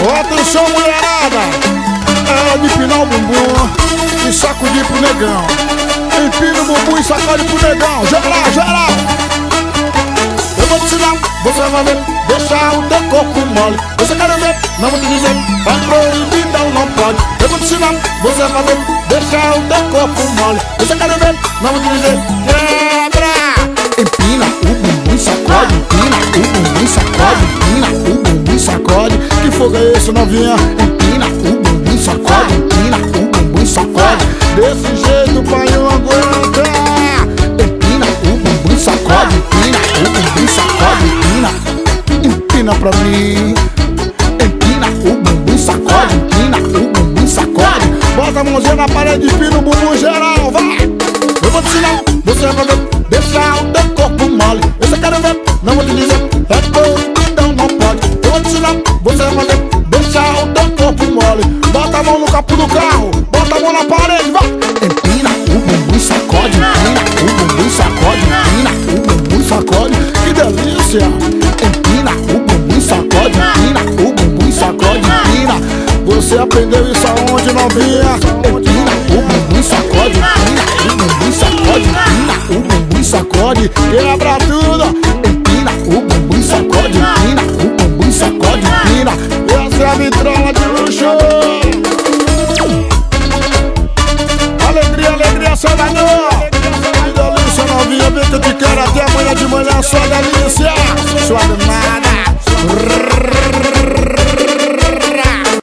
Atenção, mulherada, é de empinar o bumbum e sacudir pro negão. Empina o bumbum e sacode pro negão. Geral, geral. Eu vou te ensinar, você vai ver. Deixar o teu corpo mole. Você quer ver? Não vou te dizer. É proibido, não pode. Eu vou te ensinar, você vai ver. Deixar o teu corpo mole. Você quer ver? Não vou te dizer. Quebra! Empina o bumbum e sacode. Empina o bumbum e sacode. Empina o bumbum e sacode. Que fogo é esse, novinha? Empina o bumbum e sacode. Empina o bumbum e sacode. Desse jeito o pai não aguenta. Empina o bumbum e sacode. Empina o bumbum e sacode. Empina pra mim. Empina o bumbum e sacode. Empina o bumbum e sacode. Bota a mãozinha na parede, empina o bumbum geral, vai. Eu vou te ensinar, você vai ver. Deixar o teu corpo mole. Você quer ver? Não vou te dizer. É proibidão, não pode. Eu vou te ensinar, você vai ver. Deixar o teu corpo mole. Bota a mão no capô do carro. Bota a mão na parede, vai. Empina o bumbum e sacode. Empina o bumbum e sacode. Empina o bumbum e sacode. Que delícia. Empina o bumbum e sacode. Empina o bumbum e sacode. Empina. Você aprendeu isso aonde, novinha? Empina o bumbum e sacode. Empina o bumbum e sacode. Empina o bumbum e sacode. Quebra tudo. Empina o bumbum e sacode. Empina o bumbum e sacode. Empina. Essa é a vitrola de luxo. Alegria, alegria, só da noite. Que delícia, novinha. Vem que eu te quero até amanhã de manhã. Sua delícia. Sua demais.